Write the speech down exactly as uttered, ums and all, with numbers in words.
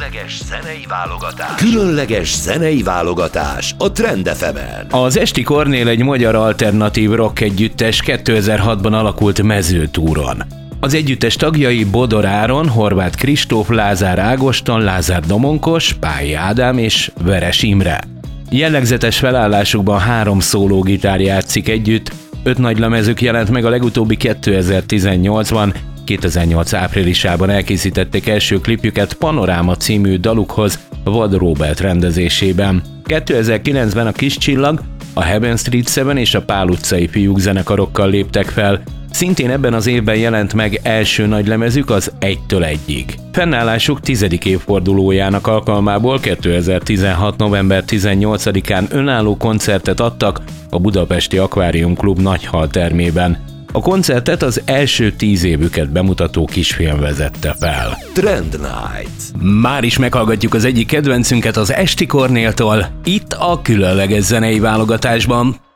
Különleges zenei válogatás. Különleges zenei válogatás a Trend ef emen. Az Esti Kornél egy magyar alternatív rock együttes kétezer-hatban alakult mezőtúron. Az együttes tagjai Bodor Áron, Horváth Kristóf, Lázár Ágoston, Lázár Domonkos, Pályi Ádám és Veres Imre. Jellegzetes felállásukban három szólógitár játszik együtt, öt nagylemezük jelent meg, a legutóbbi kétezer-tizennyolcban, kétezer-nyolc áprilisában elkészítették első klipjüket Panoráma című dalukhoz Vad Róbert rendezésében. kétezer-kilencben a Kis Csillag, a Heaven Street Seven és a Pál utcai fiúk zenekarokkal léptek fel. Szintén ebben az évben jelent meg első nagylemezük, az Egytől Egyig. Fennállásuk tizedik évfordulójának alkalmából kétezer-tizenhat. november tizennyolcadikán önálló koncertet adtak a budapesti Akvárium Klub Nagyhal termében. A koncertet az első tíz évüket bemutató kisfilm vezette fel. Trend Night. Már is meghallgatjuk az egyik kedvencünket az Esti Kornéltól, itt a különleges zenei válogatásban.